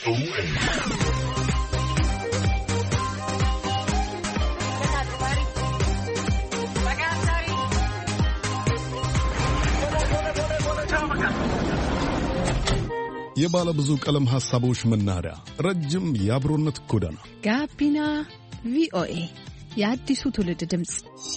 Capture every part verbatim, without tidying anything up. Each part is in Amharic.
O A. የባለ ብዙ ቀለም ሐሳቦች መናኸሪያ ረጅም የአብሮነት ጎዳና ጋቢና ቪኦኤ የአዲሱ ትውልድ ድምጽ።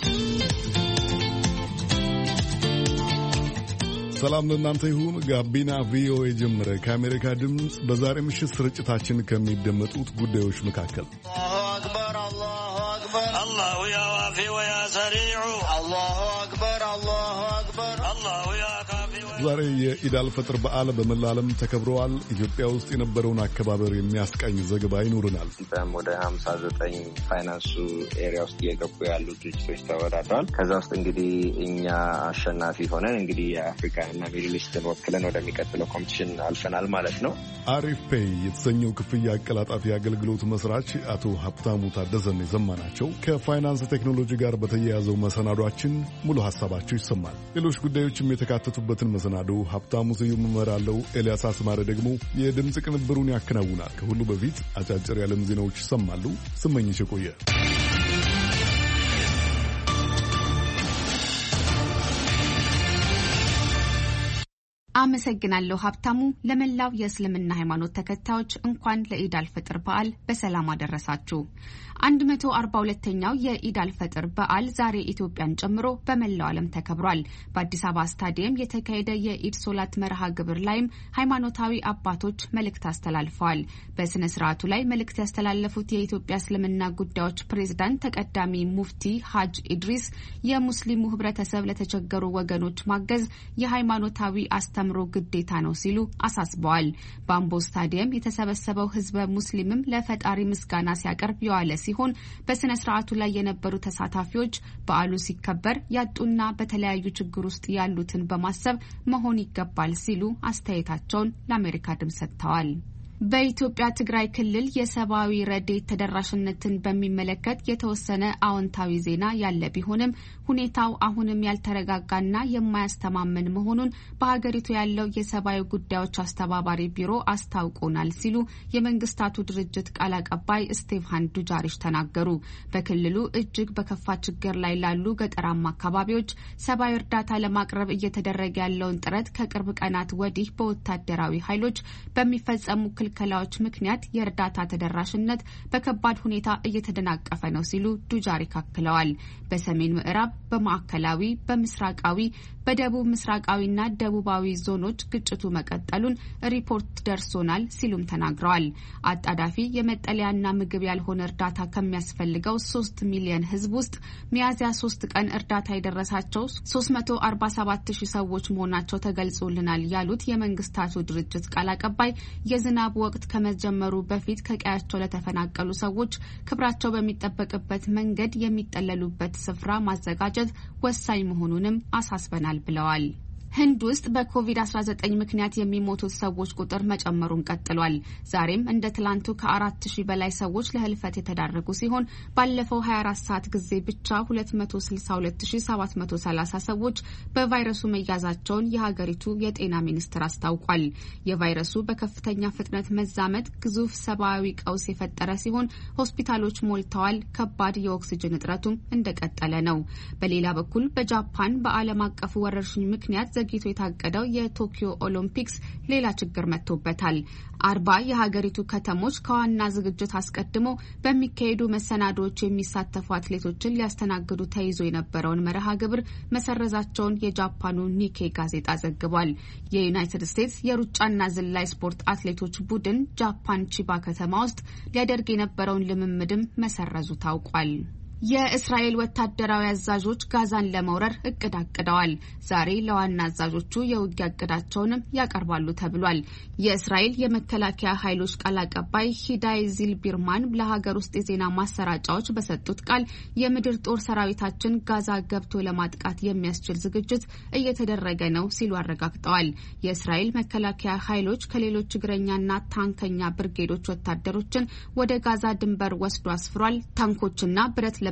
ሰላም ለእናንተ ይሁን። ጋቢና ቪኦኤ ጀመረ። ከአሜሪካ ድምጽ በዛሬ ምሽት ስርጭታችን ከሚደመጡት ጉዳዮች መካከል አላሁ አክበር አላሁ አክበር አላሁ ያ ዋፊ ወያ ሰሪዑ አላሁ አክበር አላሁ አክበር አላሁ ያ ዛሬ የኢድ አልፈጥር በዓል በመላ ዓለም ተከብረዋል። ኢትዮጵያ ውስጥ የነበረውን አከባበር የሚያስቃኝ ዘገባ ይኖረናል። ወደ ሀምሳ ዘጠኝ ፋይናንሱ ኤሪያ ውስጥ እየገቡ ያሉ ድርጅቶች ተወዳድረዋል። ከዛ ውስጥ እንግዲህ እኛ አሸናፊ ሆነን እንግዲህ የአፍሪካንና ሚድል ኢስትን ወክለን ወደሚቀጥለው ኮምፒቲሽን አልፈናል ማለት ነው። አሪፍ ፔይ የተሰኘው ክፍያ አቀላጣፊ አገልግሎት መስራች አቶ ሀብታሙ ታደሰን የሰማናቸው ከፋይናንስ ቴክኖሎጂ ጋር በተያያዘው መሰናዷችን ሙሉ ሀሳባቸው ይሰማል። ሌሎች ጉዳዮችም የተካተቱበትን መሰናዶ ሀብታሙ ስዩም እመራለሁ። ኤልያስ አስማረ ደግሞ የድምፅ ቅንብሩን ያከናውናል። ከሁሉ በፊት አጫጭር የዓለም ዜናዎች ይሰማሉ። ስመኝሽ ቆየ። አመሰግናለሁ ሀብታሙ። ለመላው የእስልምና ሃይማኖት ተከታዮች እንኳን ለኢድ አልፈጥር በዓል በሰላም አደረሳችሁ። አንድ መቶ አርባ ሁለተኛው የኢድ አልፈጥር በዓል ዛሬ ኢትዮጵያን ጨምሮ በመላው ዓለም ተከብሯል። በአዲስ አበባ ስታዲየም የተካሄደ የኢድ ሶላት መርሃ ግብር ላይም ሃይማኖታዊ አባቶች መልእክት አስተላልፈዋል። በስነ ስርዓቱ ላይ መልእክት ያስተላለፉት የኢትዮጵያ እስልምና ጉዳዮች ፕሬዝዳንት ተቀዳሚ ሙፍቲ ሀጅ ኢድሪስ የሙስሊሙ ህብረተሰብ ለተቸገሩ ወገኖች ማገዝ የሃይማኖታዊ አስተምሮ ግዴታ ነው ሲሉ አሳስበዋል። በአምቦ ስታዲየም የተሰበሰበው ህዝበ ሙስሊምም ለፈጣሪ ምስጋና ሲያቀርብ የዋለ ሲሆን በስነ ስርዓቱ ላይ የነበሩ ተሳታፊዎች በዓሉ ሲከበር ያጡና በተለያዩ ችግር ውስጥ ያሉትን በማሰብ መሆን ይገባል ሲሉ አስተያየታቸውን ለአሜሪካ ድምጽ ሰጥተዋል። በኢትዮጵያ ትግራይ ክልል የሰብአዊ ረድኤት ተደራሽነትን በሚመለከት የተወሰነ አዎንታዊ ዜና ያለ ቢሆንም ሁኔታው አሁንም ያልተረጋጋና የማያስተማመን መሆኑን በሀገሪቱ ያለው የሰብአዊ ጉዳዮች አስተባባሪ ቢሮ አስታውቆናል ሲሉ የመንግስታቱ ድርጅት ቃል አቀባይ ስቴፋን ዱጃሪሽ ተናገሩ። በክልሉ እጅግ በከፋ ችግር ላይ ላሉ ገጠራማ አካባቢዎች ሰብአዊ እርዳታ ለማቅረብ እየተደረገ ያለውን ጥረት ከቅርብ ቀናት ወዲህ በወታደራዊ ኃይሎች በሚፈጸሙ ክልከላዎች ምክንያት የእርዳታ ተደራሽነት በከባድ ሁኔታ እየተደናቀፈ ነው ሲሉ ዱጃሪክ አክለዋል። በሰሜን ምዕራብ፣ በማዕከላዊ፣ በምስራቃዊ፣ በደቡብ ምስራቃዊና ደቡባዊ ዞኖች ግጭቱ መቀጠሉን ሪፖርት ደርሶናል ሲሉም ተናግረዋል። አጣዳፊ የመጠለያና ምግብ ያልሆነ እርዳታ ከሚያስፈልገው ሶስት ሚሊዮን ህዝብ ውስጥ ሚያዝያ ሶስት ቀን እርዳታ የደረሳቸው ሶስት መቶ አርባ ሰባት ሺህ ሰዎች መሆናቸው ተገልጾልናል ያሉት የመንግስታቱ ድርጅት ቃል አቀባይ የዝናብ ወቅት ከመጀመሩ በፊት ከቀያቸው ለተፈናቀሉ ሰዎች ክብራቸው በሚጠበቅበት መንገድ የሚጠለሉበት ስፍራ ማዘጋጀት ወሳኝ መሆኑንም አሳስበናል ብለዋል። ህንድ ውስጥ በኮቪድ አስራ ዘጠኝ ምክንያት የሚሞቱት ሰዎች ቁጥር መጨመሩን ቀጥሏል። ዛሬም እንደ ትላንቱ ከአራት ሺህ በላይ ሰዎች ለህልፈት የተዳረጉ ሲሆን ባለፈው ሀያ አራት ሰዓት ጊዜ ብቻ ሁለት መቶ ስልሳ ሁለት ሺህ ሰባት መቶ ሰላሳ ሰዎች በቫይረሱ መያዛቸውን የሀገሪቱ የጤና ሚኒስቴር አስታውቋል። የቫይረሱ በከፍተኛ ፍጥነት መዛመት ግዙፍ ሰብአዊ ቀውስ የፈጠረ ሲሆን ሆስፒታሎች ሞልተዋል። ከባድ የኦክሲጅን እጥረቱም እንደቀጠለ ነው። በሌላ በኩል በጃፓን በዓለም አቀፉ ወረርሽኝ ምክንያት ዘግይቶ የታቀደው የቶኪዮ ኦሎምፒክስ ሌላ ችግር መጥቶበታል። አርባ የሀገሪቱ ከተሞች ከዋና ዝግጅት አስቀድሞ በሚካሄዱ መሰናዶዎች የሚሳተፉ አትሌቶችን ሊያስተናግዱ ተይዞ የነበረውን መርሃ ግብር መሰረዛቸውን የጃፓኑ ኒኬ ጋዜጣ ዘግቧል። የዩናይትድ ስቴትስ የሩጫና ዝላይ ስፖርት አትሌቶች ቡድን ጃፓን ቺባ ከተማ ውስጥ ሊያደርግ የነበረውን ልምምድም መሰረዙ ታውቋል። የእስራኤል ወታደራዊ አዛዦች ጋዛን ለመውረር እቅድ አቅደዋል። ዛሬ ለዋና አዛዦቹ የውጊያ እቅዳቸውንም ያቀርባሉ ተብሏል። የእስራኤል የመከላከያ ኃይሎች ቃል አቀባይ ሂዳይ ዚል ቢርማን ለሀገር ውስጥ የዜና ማሰራጫዎች በሰጡት ቃል የምድር ጦር ሰራዊታችን ጋዛ ገብቶ ለማጥቃት የሚያስችል ዝግጅት እየተደረገ ነው ሲሉ አረጋግጠዋል። የእስራኤል መከላከያ ኃይሎች ከሌሎች እግረኛና ታንከኛ ብርጌዶች ወታደሮችን ወደ ጋዛ ድንበር ወስዶ አስፍሯል። ታንኮችና ብረት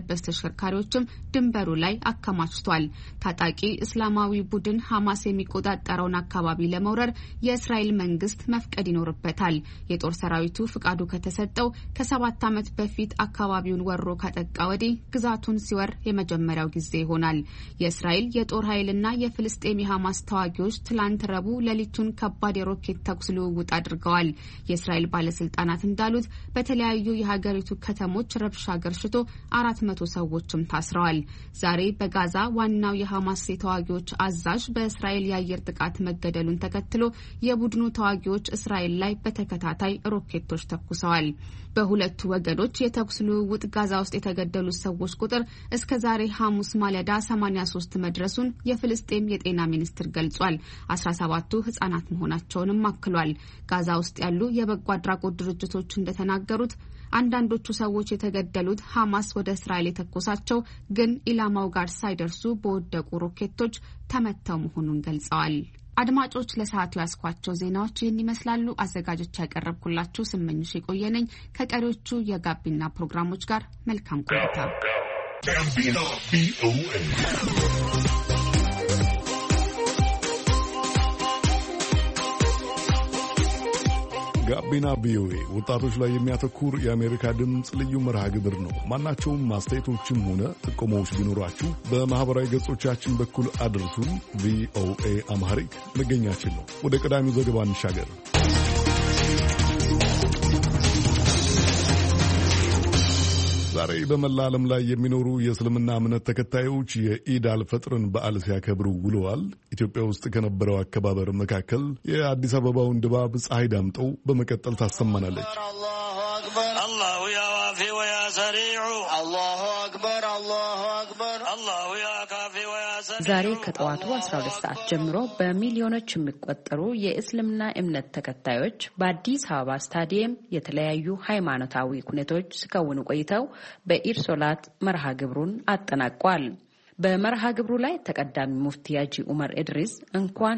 የለበስ ተሽከርካሪዎችም ድንበሩ ላይ አከማችቷል። ታጣቂ እስላማዊ ቡድን ሐማስ የሚቆጣጠረውን አካባቢ ለመውረር የእስራኤል መንግስት መፍቀድ ይኖርበታል። የጦር ሰራዊቱ ፍቃዱ ከተሰጠው ከሰባት ዓመት በፊት አካባቢውን ወሮ ካጠቃ ወዲህ ግዛቱን ሲወር የመጀመሪያው ጊዜ ይሆናል። የእስራኤል የጦር ኃይልና የፍልስጤም የሐማስ ተዋጊዎች ትላንት ረቡዕ ሌሊቱን ከባድ የሮኬት ተኩስ ልውውጥ አድርገዋል። የእስራኤል ባለስልጣናት እንዳሉት በተለያዩ የሀገሪቱ ከተሞች ረብሻ ገርሽቶ አራት መቶ ሰዎችም ታስረዋል። ዛሬ በጋዛ ዋናው የሐማስ የተዋጊዎች አዛዥ በእስራኤል የአየር ጥቃት መገደሉን ተከትሎ የቡድኑ ተዋጊዎች እስራኤል ላይ በተከታታይ ሮኬቶች ተኩሰዋል። በሁለቱ ወገኖች የተኩስ ልውውጥ ጋዛ ውስጥ የተገደሉት ሰዎች ቁጥር እስከ ዛሬ ሐሙስ ማለዳ ሰማንያ ሶስት መድረሱን የፍልስጤም የጤና ሚኒስትር ገልጿል። አስራ ሰባቱ ህጻናት መሆናቸውንም አክሏል። ጋዛ ውስጥ ያሉ የበጎ አድራጎት ድርጅቶች እንደተናገሩት አንዳንዶቹ ሰዎች የተገደሉት ሐማስ ወደ እስራኤል የተኮሳቸው ግን ኢላማው ጋር ሳይደርሱ በወደቁ ሮኬቶች ተመተው መሆኑን ገልጸዋል። አድማጮች ለሰዓቱ ያስኳቸው ዜናዎች ይህን ይመስላሉ። አዘጋጆች ያቀረብኩላችሁ ስመኝሽ የቆየነኝ ከቀሪዎቹ የጋቢና ፕሮግራሞች ጋር መልካም ቆይታ። ጋቢና ቪኦኤ ወጣቶች ላይ የሚያተኩር የአሜሪካ ድምፅ ልዩ መርሃ ግብር ነው። ማናቸውም ማስተያየቶችም ሆነ ጥቆማዎች ቢኖራችሁ በማህበራዊ ገጾቻችን በኩል አድርሱን። ቪኦኤ አምሃሪክ መገኛችን ነው። ወደ ቀዳሚው ዘገባ እንሻገር። ዛሬ በመላ ዓለም ላይ የሚኖሩ የእስልምና እምነት ተከታዮች የኢድ አልፈጥርን በዓል ሲያከብሩ ውለዋል። ኢትዮጵያ ውስጥ ከነበረው አከባበር መካከል የአዲስ አበባውን ድባብ ፀሐይ ዳምጠው በመቀጠል ታሰማናለች። አላሁ ያ ዋፊ ወያ ሰሪዑ አላሁ አክበር አላሁ አክበር አላሁ ያ ካፊ ወያ ሰሪዑ። ዛሬ ከጠዋቱ አስራ ሁለት ሰዓት ጀምሮ በሚሊዮኖች የሚቆጠሩ የእስልምና እምነት ተከታዮች በአዲስ አበባ ስታዲየም የተለያዩ ሃይማኖታዊ ኩነቶች ሲከውኑ ቆይተው በኢድ ሶላት መርሃ ግብሩን አጠናቋል። በመርሃ ግብሩ ላይ ተቀዳሚ ሙፍቲ ሀጂ ዑመር ኢድሪስ እንኳን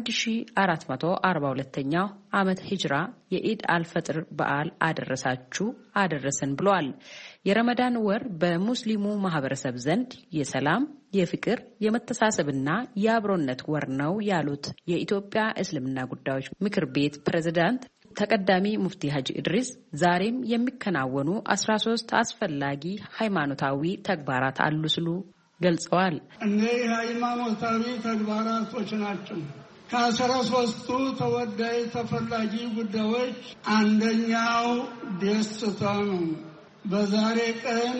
ለ1442ኛው ዓመት ሂጅራ የኢድ አልፈጥር በዓል አደረሳችሁ አደረሰን ብለዋል። የረመዳን ወር በሙስሊሙ ማህበረሰብ ዘንድ የሰላም፣ የፍቅር፣ የመተሳሰብና የአብሮነት ወር ነው ያሉት የኢትዮጵያ እስልምና ጉዳዮች ምክር ቤት ፕሬዝዳንት ተቀዳሚ ሙፍቲ ሀጂ ኢድሪስ ዛሬም የሚከናወኑ አስራ ሶስት አስፈላጊ ሃይማኖታዊ ተግባራት አሉ ሲሉ ገልጸዋል። እነዚህ ሃይማኖታዊ ተግባራቶች ናቸው። ከአስራ ሶስቱ ተወዳጅ ተፈላጊ ጉዳዮች አንደኛው ደስታ ነው። በዛሬ ቀን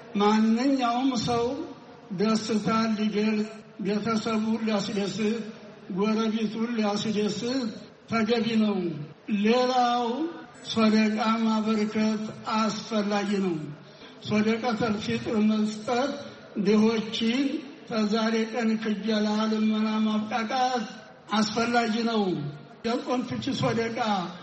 ማንኛውም ሰው ደስታ ሊገልጽ፣ ቤተሰቡን ሊያስደስት፣ ጎረቤቱን ሊያስደስት ተገቢ ነው። ሌላው ሶደቃ ማበርከት አስፈላጊ ነው። ሶደቀተል ፊጥር መስጠት ድሆችን ተዛሬ ቀን ክጀላ ልመና ማብቃቃት አስፈላጊ ነው። የጾም ፍቺ ሶደቃ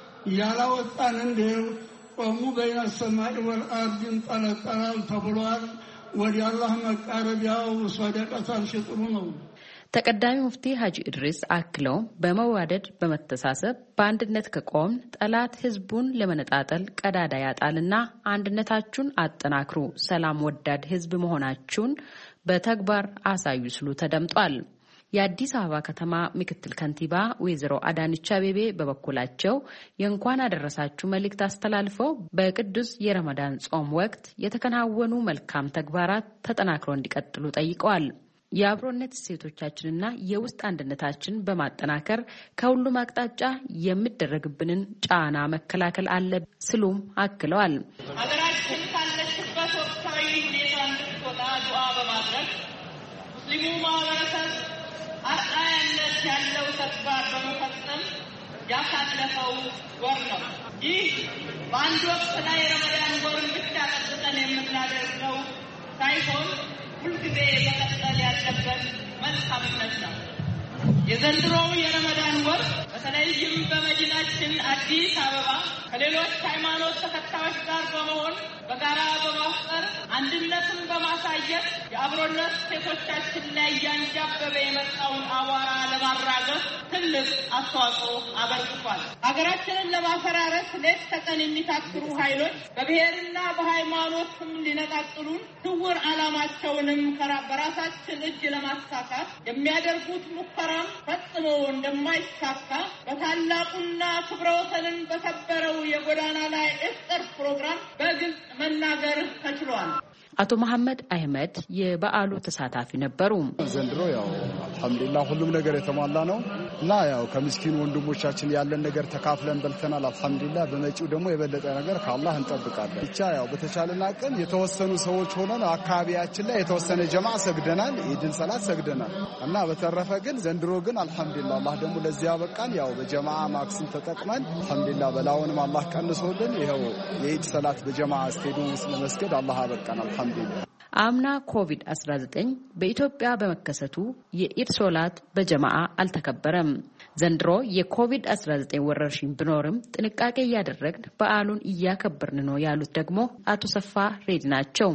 ያላወጣን እንደው ቆሙ በይነ ሰማይ ወልአርድ እንጠለጠላል ተብሏል። ወዲ አላህ መቃረቢያው ሶደቀተል ፊጥሩ ነው። ተቀዳሚ ሙፍቲ ሀጂ ኢድሪስ አክለው በመዋደድ በመተሳሰብ በአንድነት ከቆም ጠላት ህዝቡን ለመነጣጠል ቀዳዳ ያጣልና አንድነታችሁን አጠናክሩ፣ ሰላም ወዳድ ህዝብ መሆናችሁን በተግባር አሳዩ ሲሉ ተደምጧል። የአዲስ አበባ ከተማ ምክትል ከንቲባ ወይዘሮ አዳነች አቤቤ በበኩላቸው የእንኳን አደረሳችሁ መልእክት አስተላልፈው በቅዱስ የረመዳን ጾም ወቅት የተከናወኑ መልካም ተግባራት ተጠናክረው እንዲቀጥሉ ጠይቀዋል። የአብሮነት እሴቶቻችንና የውስጥ አንድነታችን በማጠናከር ከሁሉም አቅጣጫ የሚደረግብንን ጫና መከላከል አለ ሲሉም አክለዋል። ሀገራችን ካለችበት ወቅታዊ ሁኔታ እንድትወጣ ዱዓ በማድረግ ሙስሊሙ ማህበረሰብ አርአያነት ያለው ተግባር በመፈጸም ያሳለፈው ወር ነው። ይህ በአንድ ወቅት ላይ ረመዳን ወርን ብቻ ጠብቀን የምናደርገው ሳይሆን ሁልጊዜ መቀጠል ያለበት መልካምነት ነው። የዘንድሮው የረመዳን ወር በተለይም በመዲናችን አዲስ አበባ ከሌሎች ሃይማኖት ተከታዮች ጋር በመሆን በጋራ በማፍጠር አንድነትን በማሳየት የአብሮነት ሴቶቻችን ላይ ያንጃበበ የመጣውን አቧራ ለማራገፍ ትልቅ አስተዋጽኦ አበርክቷል። ሀገራችንን ለማፈራረስ ሌት ተቀን የሚታክሩ ኃይሎች በብሔርና በሃይማኖት ስም ሊነጣጥሉን ስውር ዓላማቸውንም በራሳችን እጅ ለማሳካት የሚያደርጉት ሙከራም ፈጽሞ እንደማይሳካ በታላቁና ክብረ ወሰንን በሰበረው የጎዳና ላይ ኢፍጣር ፕሮግራም በግልጽ መናገር ተችሏል። አቶ መሐመድ አህመድ የበዓሉ ተሳታፊ ነበሩ። ዘንድሮ ያው አልহামዱሊላህ ሁሉም ነገር የተሟላ ነው እና ያው ከምስኪን ወንድሞቻችን ያለን ነገር ተካፍለን በልተናል። አልহামዱሊላህ በመጪው ደግሞ የበለጠ ነገር ከአላህ እንጠብቃለን። ብቻ ያው በተቻለና አቅም የተወሰኑ ሰዎች ሆነን አካባቢያችን ላይ የተወሰነ ጀማዓ ሰግደናል፣ ኢድን ሰላት ሰግደናል እና በተረፈ ግን ዘንድሮ ግን አልহামዱሊላህ አላህ ደግሞ ለዚያ በቃን። ያው በጀማዓ ማክሲም ተጠቅመን አልহামዱሊላህ በላውንም አላህ ቀንሶልን ይሄው የኢድ ሰላት በጀማዓ ስቴዲየም ውስጥ መስገድ አላህ አበቃን። አምና ኮቪድ አስራ ዘጠኝ በኢትዮጵያ በመከሰቱ የኢድ ሶላት በጀማዓ አልተከበረም። ዘንድሮ የኮቪድ አስራ ዘጠኝ ወረርሽኝ ቢኖርም ጥንቃቄ እያደረግን በዓሉን እያከበርን ነው ያሉት ደግሞ አቶ ሰፋ ሬድ ናቸው።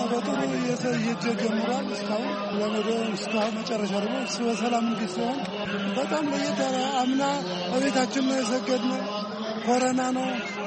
መጨረሻ ደግሞ በሰላም እንዲሆን በጣም ለየት ያለ አምና በቤታችን ነው የሰገድነው። ኮሮና ነው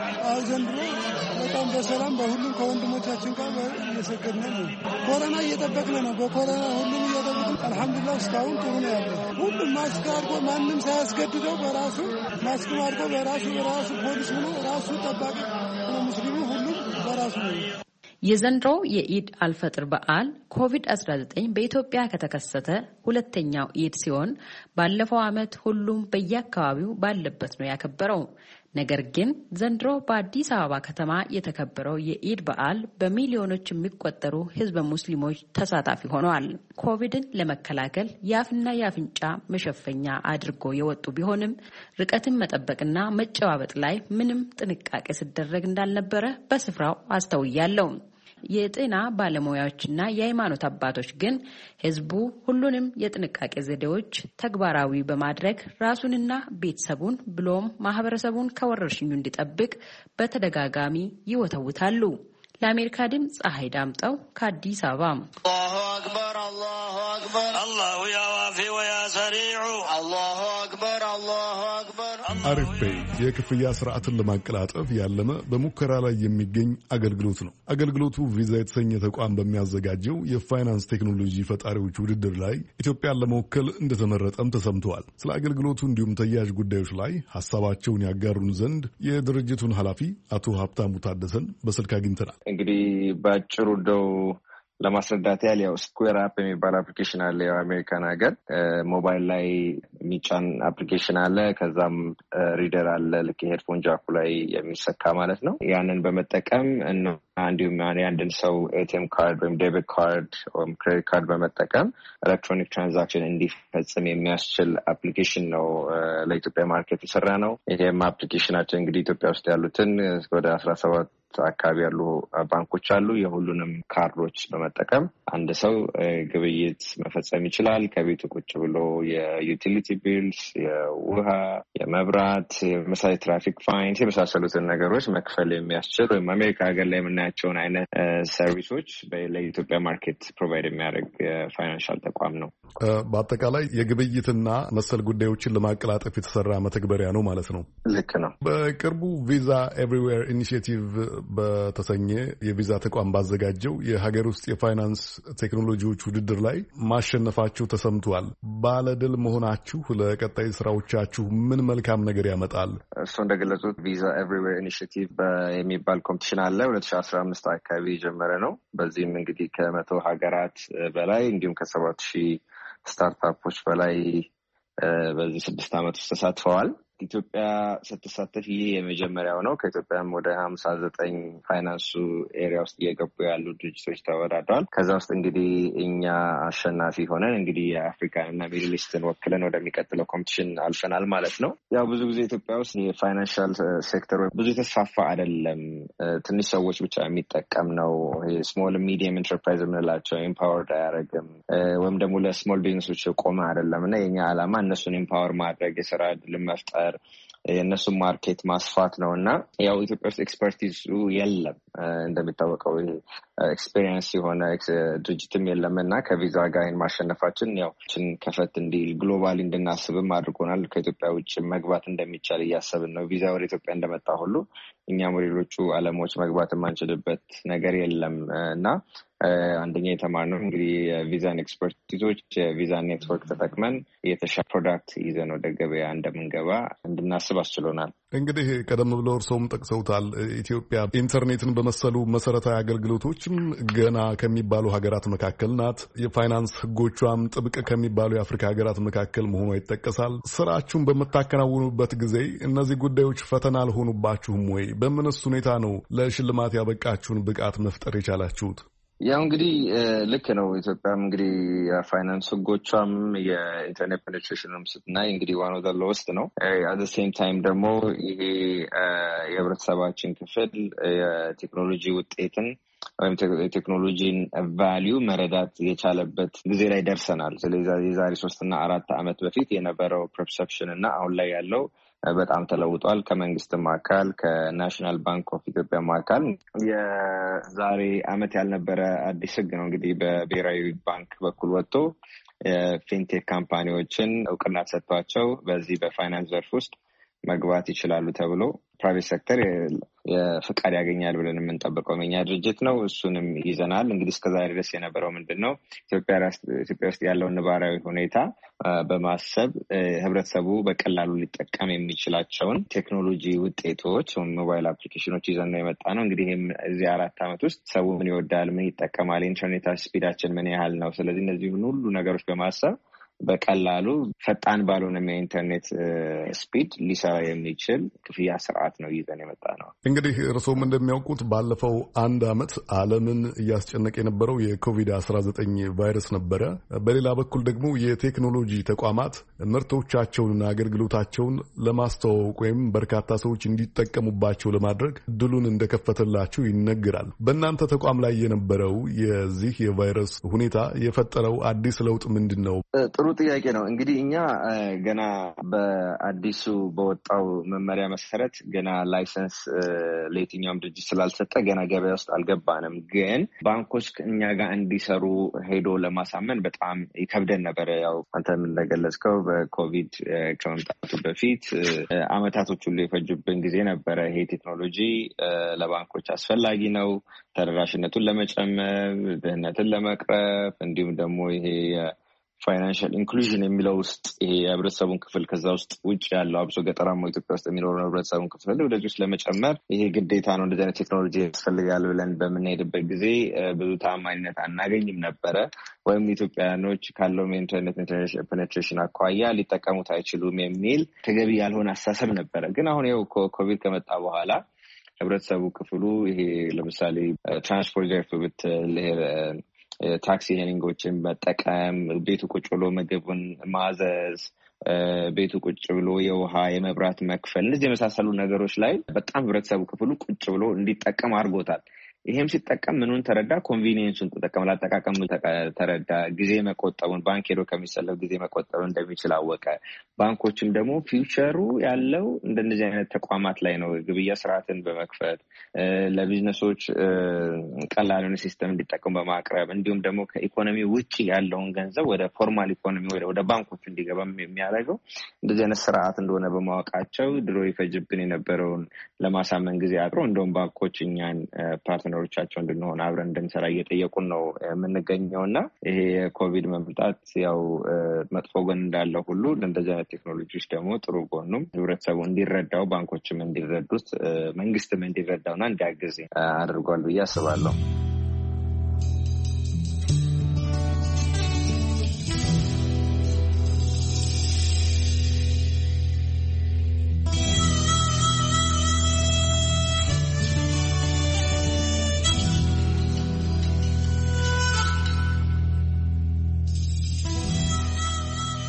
ዘንድሮ በጣም በሰላም በሁሉም ከወንድሞቻችን ጋር እየሰገድን ነው። ኮሮና እየጠበቅን ነው። በኮሮና ሁሉም እየጠበቅን አልহামዱሊላህ እስካሁን ጥሩ ነው ያለው። ሁሉም ማስክ አድርጎ ማንም ሳያስገድደው በራሱ ማስክ አድርጎ በራሱ በራሱ ፖሊስ ሆኖ ራሱ ጠባቂ ሙስሊሙ ሁሉም በራሱ ነው። የዘንድሮው የኢድ አልፈጥር በዓል ኮቪድ አስራ ዘጠኝ በኢትዮጵያ ከተከሰተ ሁለተኛው ኢድ ሲሆን ባለፈው ዓመት ሁሉም በየአካባቢው ባለበት ነው ያከበረው። ነገር ግን ዘንድሮ በአዲስ አበባ ከተማ የተከበረው የኢድ በዓል በሚሊዮኖች የሚቆጠሩ ህዝበ ሙስሊሞች ተሳታፊ ሆነዋል። ኮቪድን ለመከላከል የአፍና የአፍንጫ መሸፈኛ አድርጎ የወጡ ቢሆንም ርቀትን መጠበቅና መጨባበጥ ላይ ምንም ጥንቃቄ ሲደረግ እንዳልነበረ በስፍራው አስተውያለሁ። የጤና ባለሙያዎችና የሃይማኖት አባቶች ግን ህዝቡ ሁሉንም የጥንቃቄ ዘዴዎች ተግባራዊ በማድረግ ራሱንና ቤተሰቡን ብሎም ማህበረሰቡን ከወረርሽኙ እንዲጠብቅ በተደጋጋሚ ይወተውታሉ። ለአሜሪካ ድምፅ ፀሐይ ዳምጠው ከአዲስ አበባ። አላሁ አክበር አላሁ አክበር አላሁ ያ ዋፊ ወያ ሰሪዑ አላሁ አክበር አላሁ አክበር። አሪፍ ፔይ የክፍያ ስርዓትን ለማቀላጠፍ ያለመ በሙከራ ላይ የሚገኝ አገልግሎት ነው። አገልግሎቱ ቪዛ የተሰኘ ተቋም በሚያዘጋጀው የፋይናንስ ቴክኖሎጂ ፈጣሪዎች ውድድር ላይ ኢትዮጵያን ለመወከል እንደተመረጠም ተሰምተዋል። ስለ አገልግሎቱ እንዲሁም ተያያዥ ጉዳዮች ላይ ሀሳባቸውን ያጋሩን ዘንድ የድርጅቱን ኃላፊ አቶ ሀብታሙ ታደሰን በስልክ አግኝተናል። እንግዲህ ባጭሩ ደው ለማስረዳት ያህል ያው ስኩዌር አፕ የሚባል አፕሊኬሽን አለ። ያው አሜሪካን ሀገር ሞባይል ላይ የሚጫን አፕሊኬሽን አለ። ከዛም ሪደር አለ፣ ልክ ሄድፎን ጃኩ ላይ የሚሰካ ማለት ነው። ያንን በመጠቀም እና እንዲሁም የአንድን ሰው ኤቲኤም ካርድ ወይም ዴቢት ካርድ ወይም ክሬዲት ካርድ በመጠቀም ኤሌክትሮኒክ ትራንዛክሽን እንዲፈጽም የሚያስችል አፕሊኬሽን ነው ለኢትዮጵያ ማርኬት የሰራ ነው። ይሄም አፕሊኬሽናችን እንግዲህ ኢትዮጵያ ውስጥ ያሉትን ወደ አስራ ሰባት አካባቢ ያሉ ባንኮች አሉ። የሁሉንም ካርዶች በመጠቀም አንድ ሰው ግብይት መፈጸም ይችላል። ከቤቱ ቁጭ ብሎ የዩቲሊቲ ቢልስ፣ የውሃ፣ የመብራት፣ የመሳይ ትራፊክ ፋይንስ የመሳሰሉትን ነገሮች መክፈል የሚያስችል ወይም አሜሪካ ሀገር ላይ የምናያቸውን አይነት ሰርቪሶች ለኢትዮጵያ ማርኬት ፕሮቫይድ የሚያደርግ ፋይናንሻል ተቋም ነው። በአጠቃላይ የግብይትና መሰል ጉዳዮችን ለማቀላጠፍ የተሰራ መተግበሪያ ነው ማለት ነው። ልክ ነው። በቅርቡ ቪዛ ኤቭሪዌር ኢኒሺየቲቭ በተሰኘ የቪዛ ተቋም ባዘጋጀው የሀገር ውስጥ የፋይናንስ ቴክኖሎጂዎች ውድድር ላይ ማሸነፋችሁ ተሰምቷል። ባለድል መሆናችሁ ለቀጣይ ስራዎቻችሁ ምን መልካም ነገር ያመጣል? እሱ እንደገለጹት ቪዛ ኤቭሪዌር ኢኒሺየቲቭ የሚባል ኮምፒቲሽን አለ። ሁለት ሺህ አስራ አምስት አካባቢ የጀመረ ነው። በዚህም እንግዲህ ከመቶ ሀገራት በላይ እንዲሁም ከሰባት ሺህ ስታርታፖች በላይ በዚህ ስድስት ዓመት ውስጥ ተሳትፈዋል። ኢትዮጵያ ስትሳተፍ ይሄ የመጀመሪያው ነው። ከኢትዮጵያም ወደ ሀምሳ ዘጠኝ ፋይናንሱ ኤሪያ ውስጥ እየገቡ ያሉ ድርጅቶች ተወዳድረዋል። ከዛ ውስጥ እንግዲህ እኛ አሸናፊ ሆነን እንግዲህ የአፍሪካን እና ሚድል ኢስትን ወክለን ወደሚቀጥለው ኮምፒቲሽን አልፈናል ማለት ነው። ያው ብዙ ጊዜ ኢትዮጵያ ውስጥ የፋይናንሻል ሴክተር ብዙ የተስፋፋ አይደለም። ትንሽ ሰዎች ብቻ የሚጠቀም ነው። ስሞል ሚዲየም ኢንተርፕራይዝ የምንላቸው ኤምፓወርድ አያደርግም ወይም ደግሞ ለስሞል ቢዝነሶች የቆመ አይደለም እና የኛ ዓላማ እነሱን ኤምፓወር ማድረግ፣ የስራ ዕድል መፍጠር፣ የእነሱን ማርኬት ማስፋት ነው እና ያው ኢትዮጵያ ውስጥ ኤክስፐርቲዙ የለም እንደሚታወቀው ኤክስፔሪየንስ የሆነ ድርጅትም የለም እና ከቪዛ ጋር ማሸነፋችን ያው ችን ከፈት እንዲል ግሎባሊ እንድናስብም አድርጎናል። ከኢትዮጵያ ውጭ መግባት እንደሚቻል እያሰብን ነው። ቪዛ ወደ ኢትዮጵያ እንደመጣ ሁሉ እኛም ወደ ሌሎቹ ዓለሞች መግባት የማንችልበት ነገር የለም እና አንደኛ የተማርነው እንግዲህ የቪዛን ኤክስፐርቲዞች የቪዛን ኔትወርክ ተጠቅመን የተሻለ ፕሮዳክት ይዘን ወደ ገበያ እንደምንገባ እንድናስብ አስችሎናል። እንግዲህ ቀደም ብለው እርስዎም ጠቅሰውታል። ኢትዮጵያ ኢንተርኔትን በመሰሉ መሰረታዊ አገልግሎቶችም ገና ከሚባሉ ሀገራት መካከል ናት። የፋይናንስ ሕጎቿም ጥብቅ ከሚባሉ የአፍሪካ ሀገራት መካከል መሆኗ ይጠቀሳል። ስራችሁን በምታከናውኑበት ጊዜ እነዚህ ጉዳዮች ፈተና አልሆኑባችሁም ወይ? በምንስ ሁኔታ ነው ለሽልማት ያበቃችሁን ብቃት መፍጠር የቻላችሁት? ያው እንግዲህ ልክ ነው። ኢትዮጵያም እንግዲህ የፋይናንስ ህጎቿም የኢንተርኔት ፔኔትሬሽንም ስትናይ እንግዲህ ዋን ኦፍ ዘ ሎወስት ነው። አት ዘ ሴም ታይም ደግሞ ይሄ የህብረተሰባችን ክፍል የቴክኖሎጂ ውጤትን ወይም የቴክኖሎጂን ቫሊዩ መረዳት የቻለበት ጊዜ ላይ ደርሰናል። ስለዚህ የዛሬ ሶስትና አራት ዓመት በፊት የነበረው ፐርሰፕሽን እና አሁን ላይ ያለው በጣም ተለውጧል። ከመንግስትም አካል ከናሽናል ባንክ ኦፍ ኢትዮጵያ አካል የዛሬ ዓመት ያልነበረ አዲስ ህግ ነው እንግዲህ በብሔራዊ ባንክ በኩል ወጥቶ የፊንቴክ ካምፓኒዎችን እውቅና ተሰጥቷቸው በዚህ በፋይናንስ ዘርፍ ውስጥ መግባት ይችላሉ ተብሎ ፕራይቬት ሴክተር የፍቃድ ያገኛል ብለን የምንጠብቀው የኛ ድርጅት ነው። እሱንም ይዘናል። እንግዲህ እስከዛሬ ድረስ የነበረው ምንድን ነው ኢትዮጵያ ውስጥ ያለውን ነባራዊ ሁኔታ በማሰብ ህብረተሰቡ በቀላሉ ሊጠቀም የሚችላቸውን ቴክኖሎጂ ውጤቶች ሞባይል አፕሊኬሽኖች ይዘን ነው የመጣ ነው። እንግዲህ እዚህ አራት ዓመት ውስጥ ሰው ምን ይወዳል፣ ምን ይጠቀማል፣ ኢንተርኔት ስፒዳችን ምን ያህል ነው፣ ስለዚህ እነዚህ ሁሉ ነገሮች በማሰብ በቀላሉ ፈጣን ባልሆነም የኢንተርኔት ስፒድ ሊሰራ የሚችል ክፍያ ስርዓት ነው ይዘን የመጣ ነው። እንግዲህ እርስዎም እንደሚያውቁት ባለፈው አንድ ዓመት ዓለምን እያስጨነቀ የነበረው የኮቪድ አስራ ዘጠኝ ቫይረስ ነበረ። በሌላ በኩል ደግሞ የቴክኖሎጂ ተቋማት ምርቶቻቸውንና አገልግሎታቸውን ለማስተዋወቅ ወይም በርካታ ሰዎች እንዲጠቀሙባቸው ለማድረግ እድሉን እንደከፈተላቸው ይነገራል። በእናንተ ተቋም ላይ የነበረው የዚህ የቫይረስ ሁኔታ የፈጠረው አዲስ ለውጥ ምንድን ነው? ጥሩ ጥያቄ ነው። እንግዲህ እኛ ገና በአዲሱ በወጣው መመሪያ መሰረት ገና ላይሰንስ ለየትኛውም ድርጅት ስላልሰጠ ገና ገበያ ውስጥ አልገባንም። ግን ባንኮች እኛ ጋር እንዲሰሩ ሄዶ ለማሳመን በጣም ይከብደን ነበረ። ያው አንተም እንደገለጽከው በኮቪድ ከመምጣቱ በፊት አመታቶች ሁሉ የፈጁብን ጊዜ ነበረ። ይሄ ቴክኖሎጂ ለባንኮች አስፈላጊ ነው፣ ተደራሽነቱን ለመጨመር፣ ድህነትን ለመቅረፍ እንዲሁም ደግሞ ይሄ ፋይናንሻል ኢንክሉዥን የሚለው ውስጥ ይሄ የህብረተሰቡን ክፍል ከዛ ውስጥ ውጭ ያለው አብሶ ገጠራማ ኢትዮጵያ ውስጥ የሚኖረው ህብረተሰቡን ክፍል ወደዚህ ውስጥ ለመጨመር ይሄ ግዴታ ነው፣ እንደዚህ አይነት ቴክኖሎጂ ያስፈልጋል ብለን በምንሄድበት ጊዜ ብዙ ተአማኒነት አናገኝም ነበረ። ወይም ኢትዮጵያኖች ካለው የኢንተርኔት ፔኔትሬሽን አኳያ ሊጠቀሙት አይችሉም የሚል ተገቢ ያልሆነ አስተሳሰብ ነበረ። ግን አሁን ይኸው ኮቪድ ከመጣ በኋላ ህብረተሰቡ ክፍሉ ይሄ ለምሳሌ ትራንስፖርት ዘርፍ ብትል ታክሲ ሄሊንጎችን መጠቀም፣ ቤቱ ቁጭ ብሎ ምግቡን ማዘዝ፣ ቤቱ ቁጭ ብሎ የውሃ የመብራት መክፈል፣ እነዚህ የመሳሰሉ ነገሮች ላይ በጣም ህብረተሰቡ ክፍሉ ቁጭ ብሎ እንዲጠቀም አድርጎታል። ይሄም ሲጠቀም ምኑን ተረዳ? ኮንቪኒየንሱን ተጠቀም፣ ላጠቃቀሙ ተረዳ። ጊዜ መቆጠቡን ባንክ ሄዶ ከሚሰለው ጊዜ መቆጠቡን እንደሚችል አወቀ። ባንኮችም ደግሞ ፊውቸሩ ያለው እንደነዚህ አይነት ተቋማት ላይ ነው። ግብያ ስርዓትን በመክፈት ለቢዝነሶች ቀላል የሆነ ሲስተም እንዲጠቀሙ በማቅረብ እንዲሁም ደግሞ ከኢኮኖሚ ውጭ ያለውን ገንዘብ ወደ ፎርማል ኢኮኖሚ ወደ ባንኮች እንዲገባ የሚያደርገው እንደዚህ አይነት ስርዓት እንደሆነ በማወቃቸው ድሮ ይፈጅብን የነበረውን ለማሳመን ጊዜ አጥሮ እንደውም ባንኮች እኛን ፓርትነር ቻቸው እንድንሆን አብረን እንድንሰራ እየጠየቁን ነው የምንገኘው እና ይሄ የኮቪድ መምጣት ያው መጥፎ ጎን እንዳለው ሁሉ እንደዚህ አይነት ቴክኖሎጂዎች ደግሞ ጥሩ ጎኑም ህብረተሰቡ እንዲረዳው ባንኮችም እንዲረዱት መንግስትም እንዲረዳውና እንዲያግዝ አድርጓል ብዬ አስባለሁ።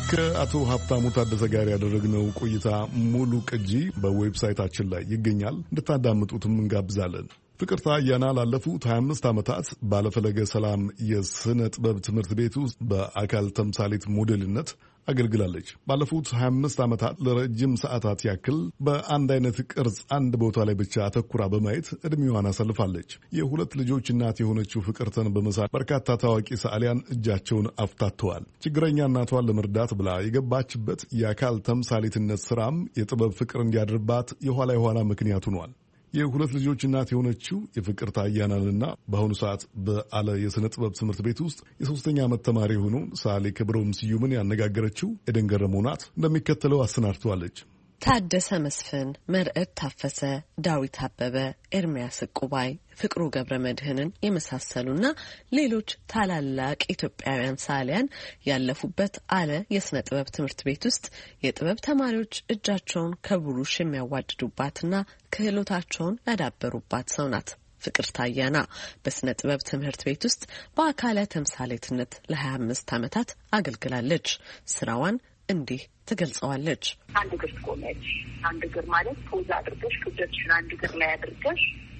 ከአቶ ሀብታሙ ታደሰ ጋር ያደረግነው ቆይታ ሙሉ ቅጂ በዌብሳይታችን ላይ ይገኛል። እንድታዳምጡትም እንጋብዛለን። ፍቅርተ አያና ላለፉት ሀያ አምስት ዓመታት ባለፈለገ ሰላም የስነ ጥበብ ትምህርት ቤት ውስጥ በአካል ተምሳሌት ሞዴልነት አገልግላለች። ባለፉት ሀያ አምስት ዓመታት ለረጅም ሰዓታት ያክል በአንድ አይነት ቅርጽ አንድ ቦታ ላይ ብቻ አተኩራ በማየት እድሜዋን አሳልፋለች። የሁለት ልጆች እናት የሆነችው ፍቅርተን በመሳል በርካታ ታዋቂ ሰዓሊያን እጃቸውን አፍታተዋል። ችግረኛ እናቷን ለመርዳት ብላ የገባችበት የአካል ተምሳሌትነት ስራም የጥበብ ፍቅር እንዲያድርባት የኋላ የኋላ ምክንያት ሆኗል። የሁለት ልጆች እናት የሆነችው የፍቅርተ አያናንና በአሁኑ ሰዓት በአለ የሥነ ጥበብ ትምህርት ቤት ውስጥ የሶስተኛ ዓመት ተማሪ የሆነውን ሰዓሊ ክብሮም ስዩምን ያነጋገረችው ኤደን ገረመው ናት። እንደሚከተለው አሰናድተዋለች። ታደሰ መስፍን፣ መርዕድ ታፈሰ፣ ዳዊት አበበ፣ ኤርሚያስ ዕቁባይ፣ ፍቅሩ ገብረ መድህንን የመሳሰሉና ሌሎች ታላላቅ ኢትዮጵያውያን ሰዓሊያን ያለፉበት አለ የስነ ጥበብ ትምህርት ቤት ውስጥ የጥበብ ተማሪዎች እጃቸውን ከብሩሽ የሚያዋድዱባትና ክህሎታቸውን ያዳበሩባት ሰው ናት። ፍቅርተ አያና በስነ ጥበብ ትምህርት ቤት ውስጥ በአካለ ተምሳሌትነት ለሀያ አምስት ዓመታት አገልግላለች። ስራዋን እንዲህ ትገልጸዋለች። አንድ እግር ቆመች። አንድ እግር ማለት ፖዝ አድርገሽ ክብደትሽን አንድ እግር ላይ አድርገሽ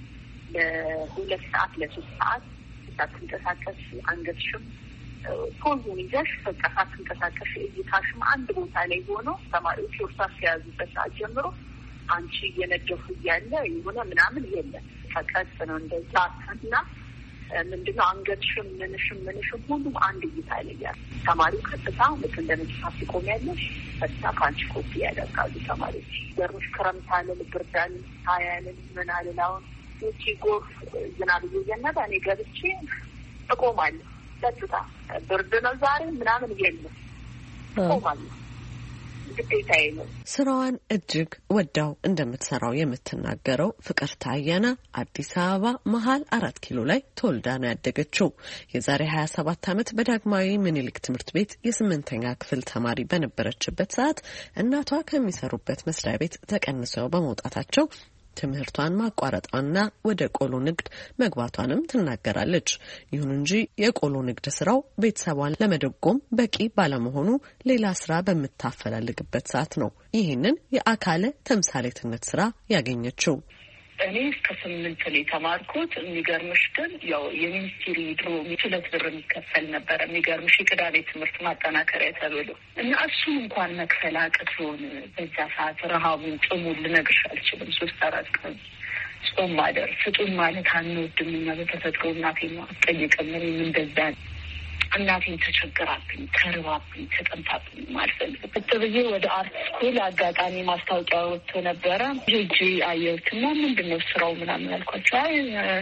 ለሁለት ሰዓት ለሶስት ሰዓት ሳትንቀሳቀሽ አንገትሽም ፖዙን ይዘሽ በቃ ሳትንቀሳቀሽ እይታሽም አንድ ቦታ ላይ ሆኖ ተማሪዎች እርሳስ ከያዙበት ሰዓት ጀምሮ አንቺ እየነደፉ እያለ የሆነ ምናምን የለም ፈቀስ ነው እንደዛ እና ምንድነው አንገትሽም ምንሽም ምንሽም ሁሉም አንድ እይታ ይለያል። ተማሪው ቀጥታ ልክ እንደ መጽሐፍ ሲቆም ያለሽ ቀጥታ ከአንቺ ኮፒ ያደርጋሉ ተማሪዎች። ገርሞሽ ክረምት አለ ብርድ አለ ፀሐይ አለ ምን አለ አሁን ውጪ ጎርፍ ዝናብ እየዘነበ እኔ ገብቼ እቆማለሁ። ቀጥታ ብርድ ነው ዛሬ ምናምን የለም እቆማለሁ። ግዴታዬ ነው። ስራዋን እጅግ ወዳው እንደምትሰራው የምትናገረው ፍቅርተ አያና አዲስ አበባ መሀል አራት ኪሎ ላይ ተወልዳ ነው ያደገችው። የዛሬ ሀያ ሰባት ዓመት በዳግማዊ ምኒልክ ትምህርት ቤት የስምንተኛ ክፍል ተማሪ በነበረችበት ሰዓት እናቷ ከሚሰሩበት መስሪያ ቤት ተቀንሰው በመውጣታቸው ትምህርቷን ማቋረጧንና ወደ ቆሎ ንግድ መግባቷንም ትናገራለች። ይሁን እንጂ የቆሎ ንግድ ስራው ቤተሰቧን ለመደጎም በቂ ባለመሆኑ ሌላ ስራ በምታፈላልግበት ሰዓት ነው ይህንን የአካለ ተምሳሌትነት ስራ ያገኘችው። እኔ እስከ ስምንት ላይ ተማርኩት። የሚገርምሽ ግን ያው የሚኒስትሪ ድሮ ሁለት ብር የሚከፈል ነበረ። የሚገርምሽ የቅዳሜ ትምህርት ማጠናከሪያ ተብሎ እና እሱን እንኳን መክፈል አቅቶን በዛ ሰዓት ረሃቡን ጥሙን ልነግርሽ አልችልም። ሶስት አራት ቀን ጾም ማደር ፍጡን ማለት አንወድም እኛ በተፈጥሮ እናቴ ነው አትጠይቅም። እኔም እንደዛ እናቴን ተቸግራብኝ፣ ተርባብኝ፣ ተጠምታብኝ ማልፈልግ ብትብዬ ወደ አርት ስኩል አጋጣሚ ማስታወቂያ ወጥቶ ነበረ። ሄጄ አየሁትና ምንድን ነው ስራው ምናምን አልኳቸው። አይ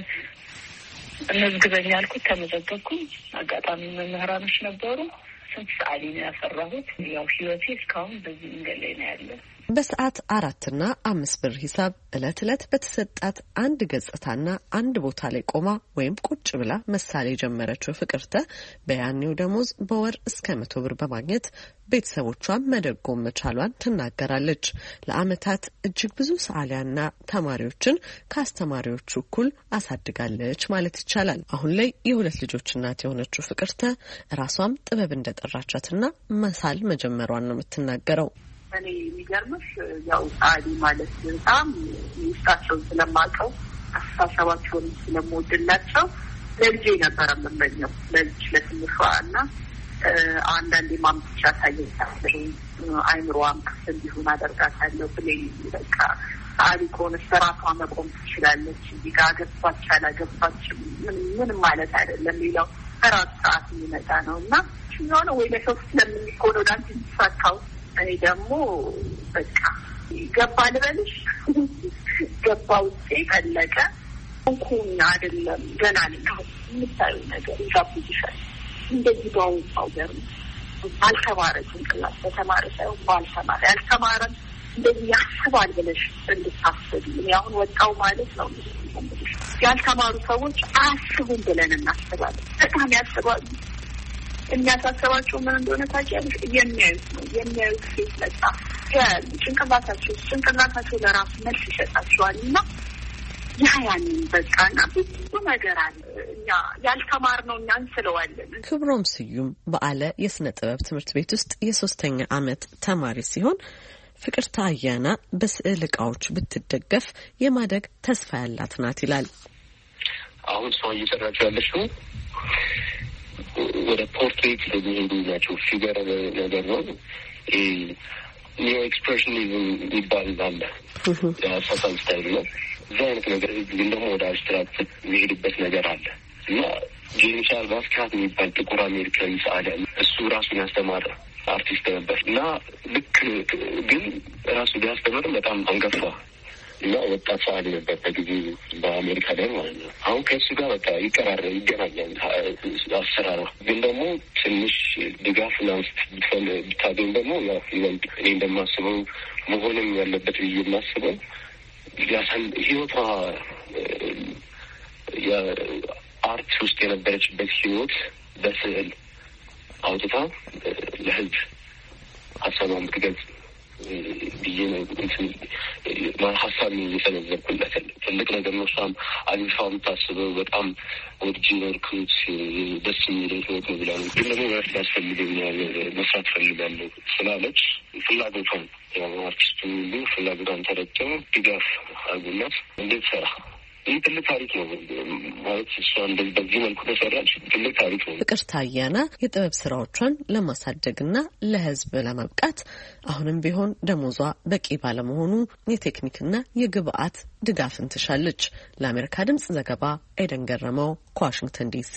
መዝግበኝ አልኩት። ተመዘገብኩኝ። አጋጣሚ መምህራኖች ነበሩ። ስንት ሰዓሊ ነው ያፈራሁት። ያው ህይወቴ እስካሁን በዚህ መንገድ ላይ ነው ያለ። በሰዓት አራትና አምስት ብር ሂሳብ እለት እለት በተሰጣት አንድ ገጽታና አንድ ቦታ ላይ ቆማ ወይም ቁጭ ብላ መሳሌ የጀመረችው ፍቅርተ በያኔው ደሞዝ በወር እስከ መቶ ብር በማግኘት ቤተሰቦቿን መደጎም መቻሏን ትናገራለች። ለአመታት እጅግ ብዙ ሰዓሊያና ተማሪዎችን ከአስተማሪዎቹ እኩል አሳድጋለች ማለት ይቻላል። አሁን ላይ የሁለት ልጆች እናት የሆነችው ፍቅርተ ራሷም ጥበብ እንደጠራቻትና መሳል መጀመሯን ነው የምትናገረው። እኔ የሚገርምሽ ያው ሰዓሊ ማለት በጣም ውስጣቸውን ስለማውቀው አስተሳሰባቸውን ስለምወድላቸው ለልጄ ነበረ የምመኘው ለልጅ ለትንሿ እና አንዳንዴ ማምጥቻ ታየታለሁ አይምሮዋም ክፍት እንዲሆን አደርጋታለሁ ብለኝ በቃ ሰዓሊ ከሆነ ስራቷ መቆም ትችላለች። እዚህ ጋር ገባች አላገባች ምንም ማለት አይደለም። ሌላው ራስ ሰዓት የሚመጣ ነው እና የሆነ ወይ ለሰው ስለምንኮነ ወደ አንቺ የሚሳካው እኔ ደግሞ በቃ ገባ ልበልሽ ገባ ውጤ ቀለቀ እንኩኛ አይደለም ገና ነው የምታዩ ነገር ይጋብዝሻል። እንደዚህ ባው ፓውደር አልተማረ ጭንቅላት በተማረ ሳይሆን ባልተማረ ያልተማረም እንደዚህ ያስባል ብለሽ እንድታስቢ አሁን ወጣው ማለት ነው። ያልተማሩ ሰዎች አያስቡም ብለን እናስባለን። በጣም ያስባሉ። የሚያሳስባቸው ምን እንደሆነ ታውቂያለሽ? የሚያዩት ነው። የሚያዩት ሴት መጣ ጭንቅላታቸው ጭንቅላታቸው ለራሱ መልስ ይሰጣቸዋል እና ያ ያንን በቃና ብዙ ነገር አለ እኛ ያልተማርነው እኛ እንስለዋለን። ክብሮም ስዩም በአለ የስነ ጥበብ ትምህርት ቤት ውስጥ የሶስተኛ ዓመት ተማሪ ሲሆን ፍቅርተ አያና በስዕል ዕቃዎች ብትደገፍ የማደግ ተስፋ ያላት ናት ይላል። አሁን ሰው እየሰራች ያለችው ወደ ፖርትሬት ለሚሄዱ ናቸው። ፊገር ነገር ነው። ኒዮ ኤክስፕሬሽኒዝም ይባላል። የአሳሳል ስታይል ነው። እዛ አይነት ነገር ግን ደግሞ ወደ አብስትራክት የሚሄድበት ነገር አለ እና ጄምሻል ባስካት የሚባል ጥቁር አሜሪካዊ ሰዓሊ እሱ ራሱን ያስተማረ አርቲስት ነበር እና ልክ ግን ራሱ ቢያስተምርም በጣም አንገፋ እና ወጣት ሰዓሊ ነበር በጊዜ በአሜሪካ ላይ ማለት ነው። አሁን ከእሱ ጋር በቃ ይቀራረ ይገናኛል አሰራሩ። ግን ደግሞ ትንሽ ድጋፍ ናንስት ብታገኝ ደግሞ ያው ይበልጥ እኔ እንደማስበው መሆንም ያለበት ብዬ የማስበው ያሳል ህይወቷ የአርት ውስጥ የነበረችበት ህይወት በስዕል አውጥታ ለህዝብ ሀሳቧን ብትገልጽ ብዬ ነው እንትን ሀሳብ እየሰነዘርኩለት ትልቅ ነገር ነው። እሷም አሊፋ የምታስበው በጣም ወድጄ ኖርኩት ደስ የሚለኝ ህይወት ነው ብላ ነው። ግን ደግሞ መፍትሄ ያስፈልገኛል መስራት ፈልጋለሁ ስላለች ፍላጎቷን አርቲስቱ ሁሉ ፍላጎቷን ተረድተው ድጋፍ አድርጉላት እንድትሰራ ይህ ትልቅ ታሪክ ነው ማለት እሷ በዚህ መልኩ ተሰራች ትልቅ ታሪክ ነው። ፍቅርተ አያና የጥበብ ስራዎቿን ለማሳደግና ለህዝብ ለማብቃት አሁንም ቢሆን ደሞዟ በቂ ባለመሆኑ የቴክኒክና የግብአት ድጋፍን ትሻለች። ለአሜሪካ ድምጽ ዘገባ ኤደን ገረመው ከዋሽንግተን ዲሲ።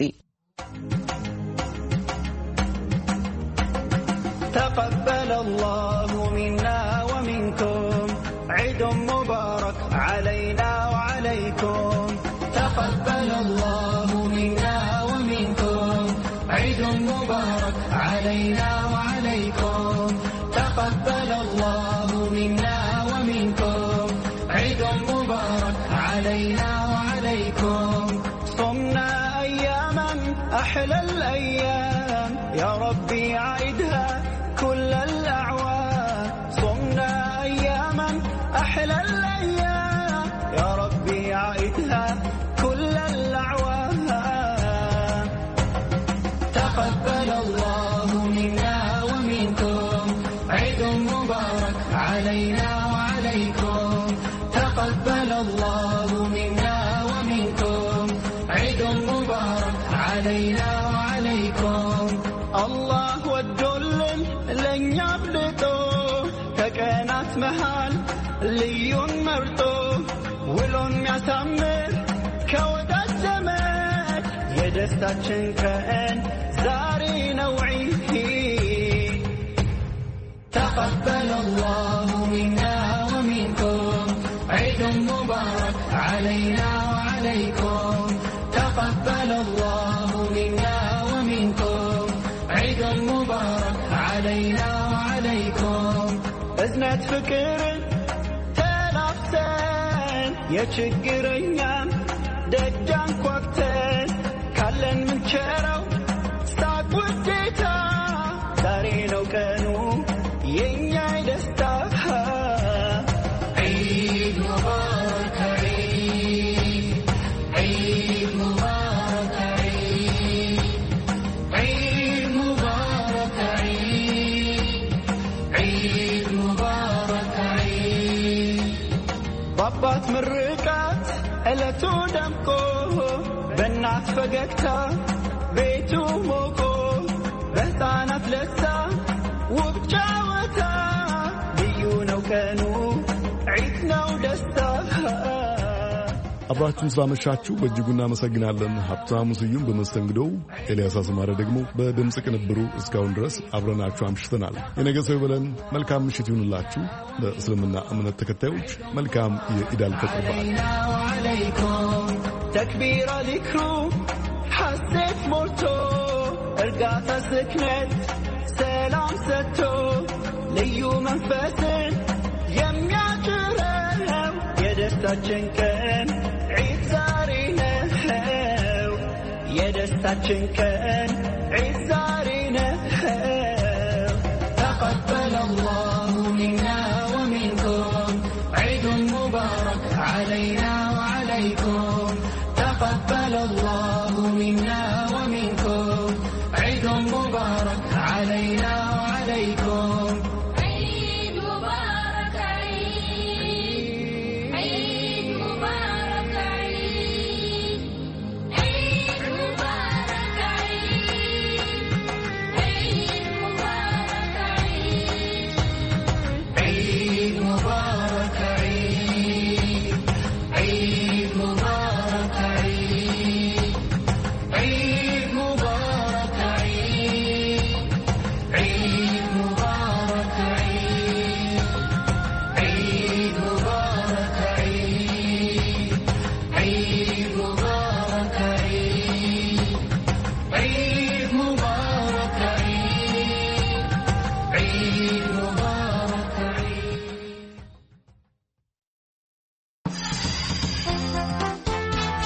تقبل الله منا ومنكم عيد مبارك علينا وعليكم تقبل الله منا ومنكم عيد مبارك علينا وعليكم تقبل الله منا ومنكم عيد مبارك علينا وعليكم صمنا أياما أحلى الأيام يا ربي عيدها كل الأعوام صمنا أياما أحلى الأيام يا ربي عيدها كل الأعوام تقبل الله منا ومنكم عيد مبارك علينا وعليكم تقبل الله منا ومنكم عيد مبارك علينا وعليكم الله والدل لن يبلطوا ككنات محل ليون مرطو ولون يتمر كودا الزمان يدستاتشن كأن زاري نوعيه تقبل الله منا ومنكم عيد مبارك علينا وعليكم تقبل الله منا ومنكم عيد مبارك علينا وعليكم أزمة فكر تلافتين يشكرين دجان كوكتين كالن من شارو ستاك وديتا دارينو كانوا ينعي دستاها عيد مبارك عيد عيد مبارك عيد عيد مبارك عيد عيد مبارك عيد بابات مرقات ألتو دمكو بنات فقكتا بيتو موكو بهتانات لسا وبجاوتا بيونا وكانوا عيدنا ودستاها አብራችሁን ስላመሻችሁ በእጅጉ እናመሰግናለን። ሀብታሙ ስዩም በመስተንግዶው፣ ኤልያስ አስማረ ደግሞ በድምፅ ቅንብሩ እስካሁን ድረስ አብረናችሁ አምሽተናል። የነገ ሰው ይበለን። መልካም ምሽት ይሁንላችሁ። ለእስልምና እምነት ተከታዮች መልካም የኢድ አልፈጥር በዓል። ተክቢራ ዚክሩ ሐሴት ሞልቶ እርጋታ ስክነት ሰላም ሰጥቶ ልዩ መንፈስን የሚያጭረው የደስታችን ቀን ዒድ ዛሬ ነው። የደስታችን ቀን ዒድ ዛሬ ነው። ተቀበለ አላሁ ሚና ወሚንኩም ዒድ ሙባረክ ዓለይና ወዓለይኩም الله منا